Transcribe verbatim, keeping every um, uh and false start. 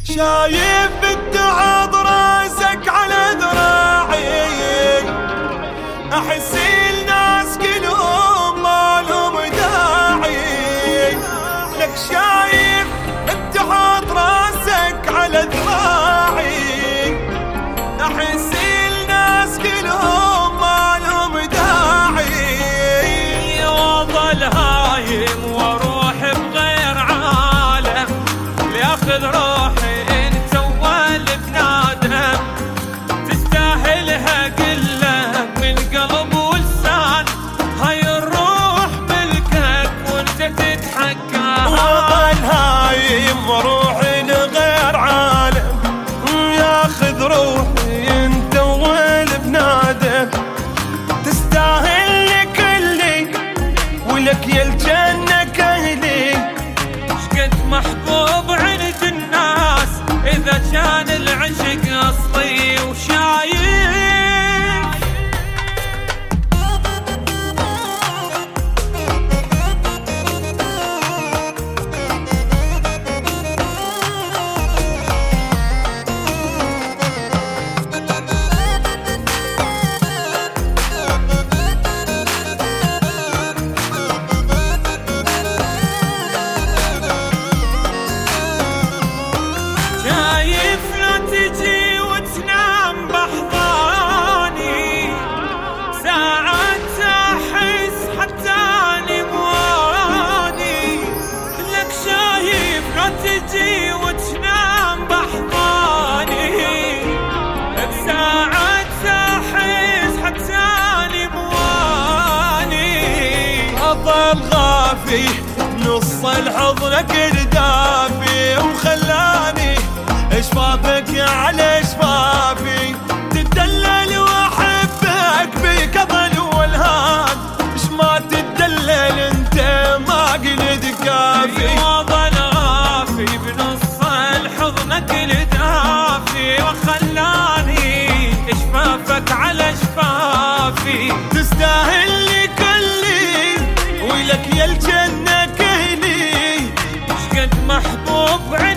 شايف بالتعب راسك على ذراعي، احس الناس كلهم ما لهم داعي لك. شايف بالتعب راسك على ذراعي، احس الناس كلهم ما لهم داعي. واظل هايم واروح بغير عالم لياخذ روحي انت اول بنادم. تستاهلها قله من قلب ولسان، هاي الروح ملكك وانت تتحكم. واظل هايم واروح لغير عالم ياخذ روحي انت اول بنادم. تستاهل لك اللي ولك يا الجنه كهلي. شقد محبوب عند الناس اذا كان العشق اصلي وشايف. شايف لا تجي وتنام بحضاني، ساعات احس حتى اني مواني لك. شايف لا تجي وتنام بحضاني، بساعات احس حتى اني مواني. اظل غافي نص الحضنك الدافي، وخلاني اشفافك على اشفافي. تدلل واحبك بكظل والهان، اش ما تدلل انت ما قلت كافي. واظل غافي بنص الحضنك الدافي، وخلاني اشفافك على اشفافي. تستاهل لك اللي ولك يا الجنه كهلي. شقد محبوب